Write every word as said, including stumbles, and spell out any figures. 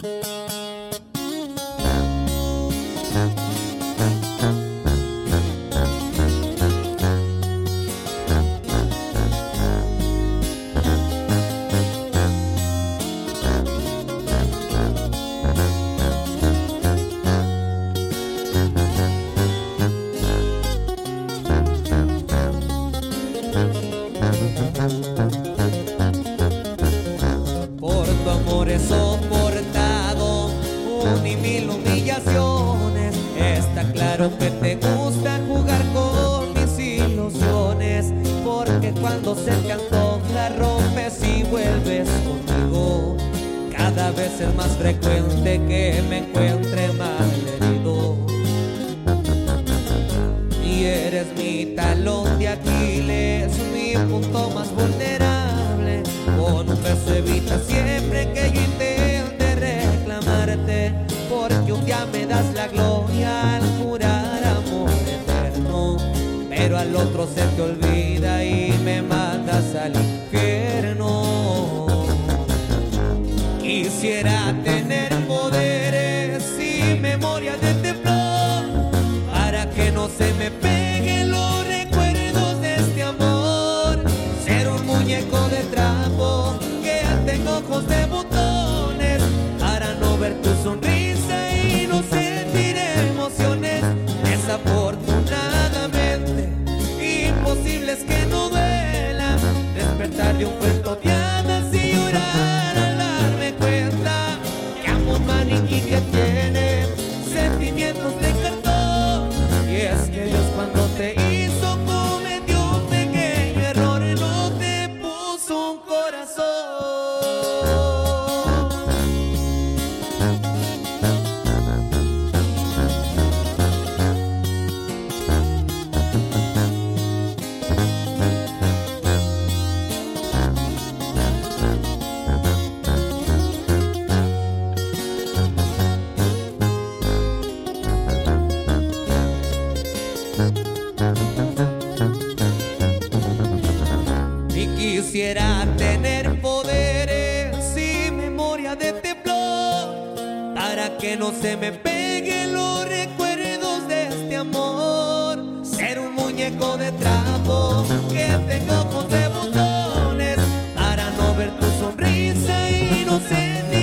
Por tu amor he soportado un y mil humillaciones. Está claro que te gusta jugar con mis ilusiones, porque cuando se te antoja rompes y vuelves conmigo. Cada vez es más frecuente que me encuentre mal herido, y eres mi talón de Aquiles, mi punto más vulnerable. Con un beso evita siempre que yo intente reclamarte, porque un día me das la gloria al jurar amor eterno, pero al otro se te olvida y me mandas al infierno. Quisiera tener poderes y memoria de teflón para que no se me peguen los recuerdos de este amor. Ser un muñeco de trapo que tengo ojos de botones para no ver tu sonrisa y no sentir emociones. Desafortunadamente, imposible es que no duela despertar de un cuento de hadas y llorar al darme cuenta que amo un maniquí que tiene sentimientos de cartón. Y es que Dios, cuando te hizo, cometió un pequeño error, no te puso un corazón. Y quisiera tener poderes y memoria de teflón para que no se me peguen los recuerdos de este amor. Ser un muñeco de trapo que tengo ojos de botones para no ver tu sonrisa y no sentir